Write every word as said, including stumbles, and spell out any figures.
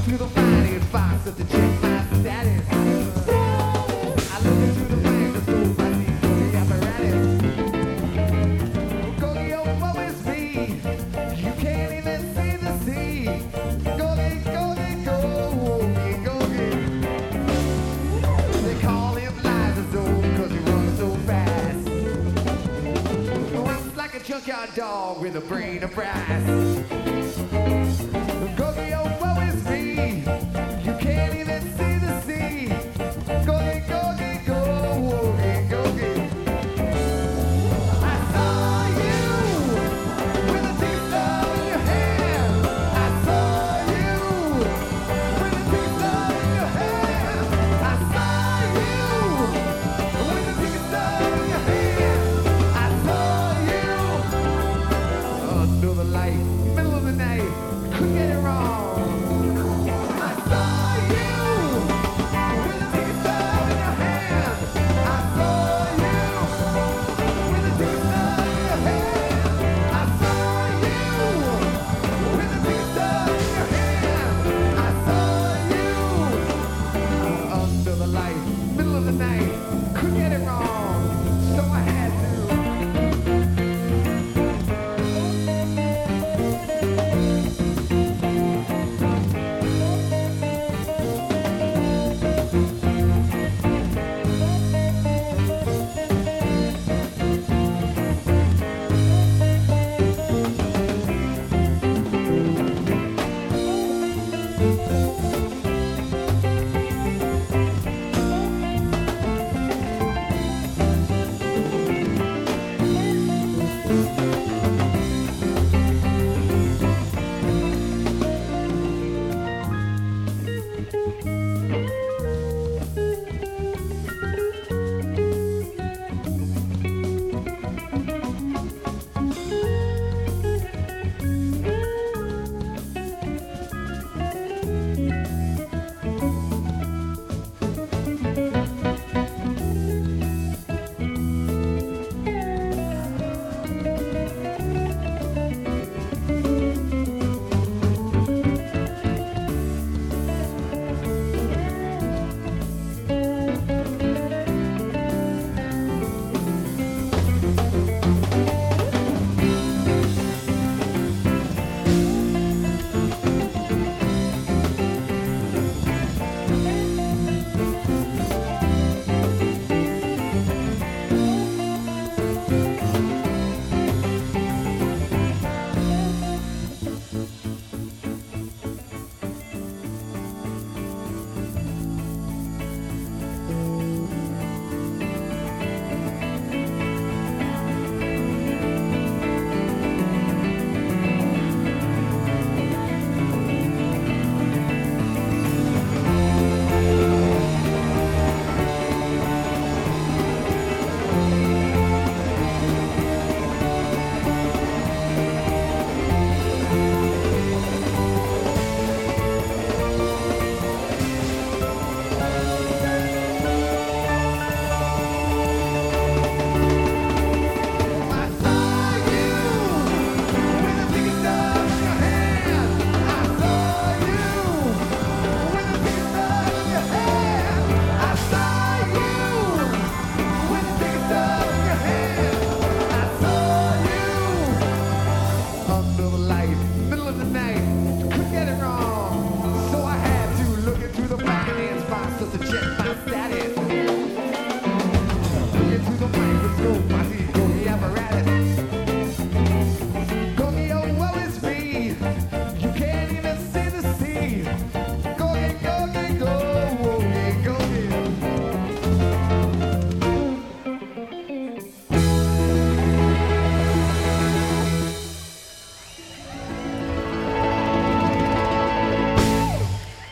into the mighty fox to check my status. I look into the microscope, I see Googie apparatus. Googie, oh, woe is me. You can't even see the sea. Googie, Googie, Googie, Googie. They call him Lizazone cause he runs so fast. Runs like a junkyard dog with a brain of brass.